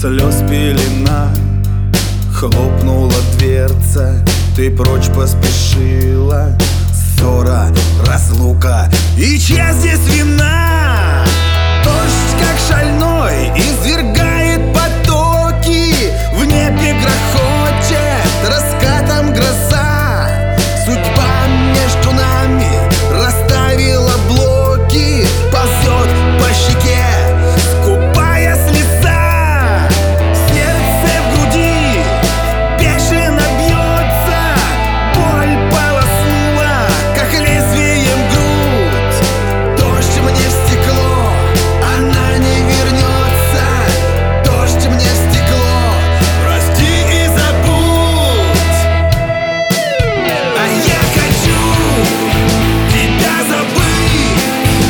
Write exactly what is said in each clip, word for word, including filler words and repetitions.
слез пелена, хлопнула дверца, ты прочь поспешила. Ссора, разлука, и чья здесь вина? Дождь, как шальной, извергает потоки, в небе грохочет раскатом гроза. Судьба между нами расставила блоки, ползет по щеке скупая слеза. Сердце в груди бешено бьется, боль полоснула, как лезвием грудь. Дождь мне в стекло, она не вернется. Дождь мне в стекло, прости и забудь. А я хочу тебя забыть,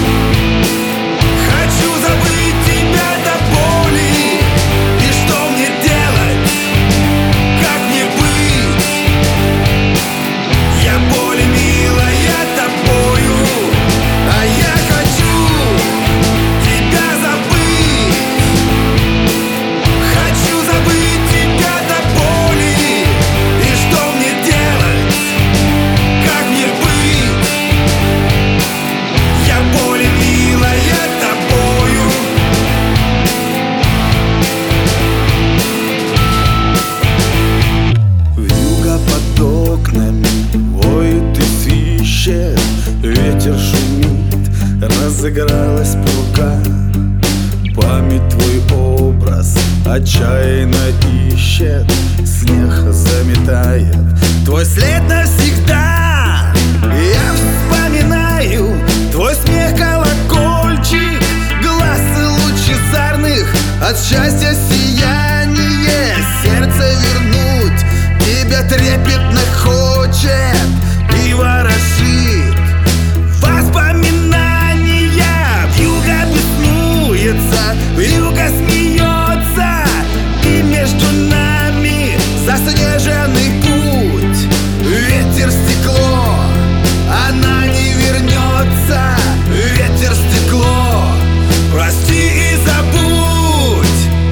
хочу забыть тебя до боли. И что мне делать, как мне быть? Я боль, милая, тобою. А я хочу тебя забыть, хочу забыть тебя до боли. И что мне делать, как мне быть? Я боль, милая, тобою. Вьюга под окнами воет и свищет, ветер шумит, разыгралась прука. Память твой образ отчаянно ищет, снег заметает твой след навсегда. Я вспоминаю твой смех, колокольчик, глаз лучезарных, от счастья сияние. Сердце вернуть тебя трепетно хочет и ворошит воспоминания. Вьюга беснуется, вьюга смеется, и между нами заснеженный путь. Ветер стекло, она не вернется. Ветер стекло, прости и забудь.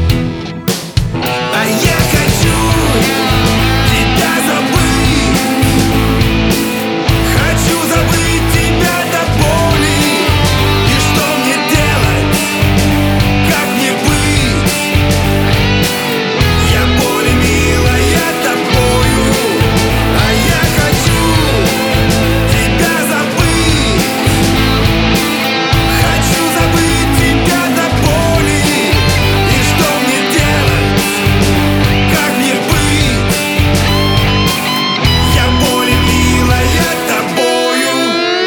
А я хочу тебя забыть, хочу забыть тебя до боли. И что мне делать, как мне быть? Я боль, милая, тобою. А я хочу тебя забыть, хочу забыть тебя до боли. И что мне делать, как мне быть? Я боль, милая, тобою.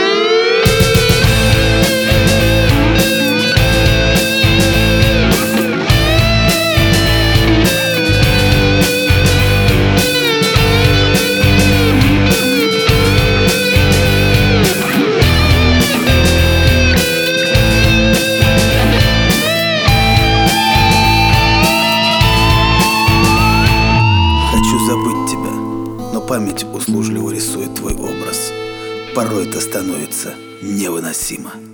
Хочу забыть тебя, но память услужливо рисует твой образ. Порой это становится невыносимо.